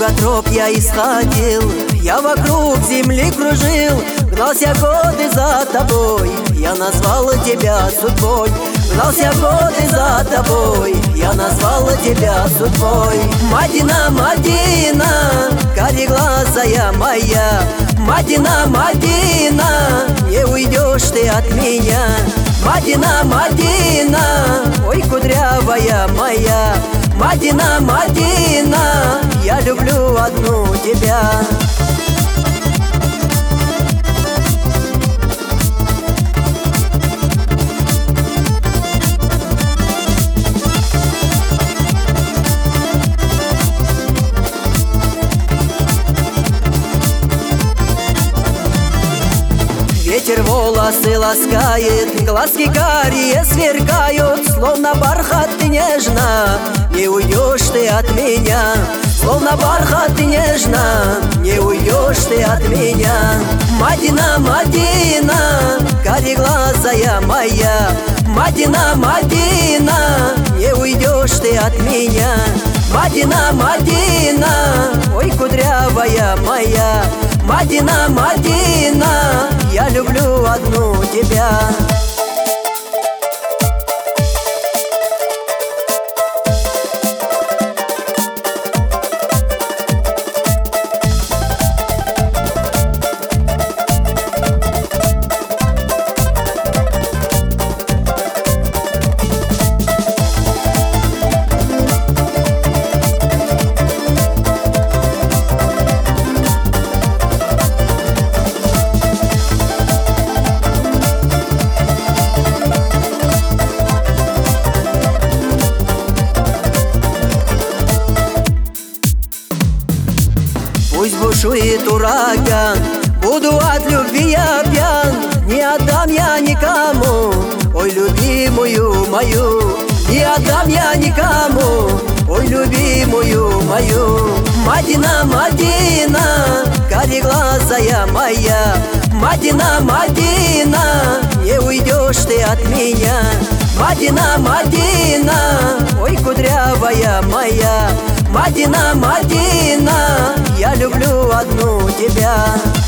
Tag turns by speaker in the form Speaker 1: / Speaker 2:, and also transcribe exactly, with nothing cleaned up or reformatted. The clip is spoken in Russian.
Speaker 1: Много троп я исходил, я вокруг земли кружил, гнался годы за тобой, я назвал тебя судьбой. Гнался годы за тобой, я назвал тебя судьбой. Мадина, Мадина, кареглазая моя, Мадина, Мадина, не уйдешь ты от меня. Мадина, Мадина, ой, кудрявая моя, Мадина, Мадина, я люблю одну тебя. Ветер волосы ласкает, глазки карие сверкают, словно бархат ты нежно, не уйдешь ты от меня. Словно бархат ты нежно, не уйдешь ты от меня. Мадина, Мадина, кареглазая моя, Мадина, Мадина, не уйдешь ты от меня. Мадина, Мадина, ой, кудрявая моя, Мадина, Мадина, я люблю одну тебя. Пусть бушует ураган, буду от любви я пьян, не отдам я никому, ой, любимую мою. Не отдам я никому, ой, любимую мою. Мадина, Мадина, кареглазая моя, Мадина, Мадина, не уйдешь ты от меня. Мадина, Мадина, ой, кудрявая моя, Мадина, Мадина, я люблю одну тебя.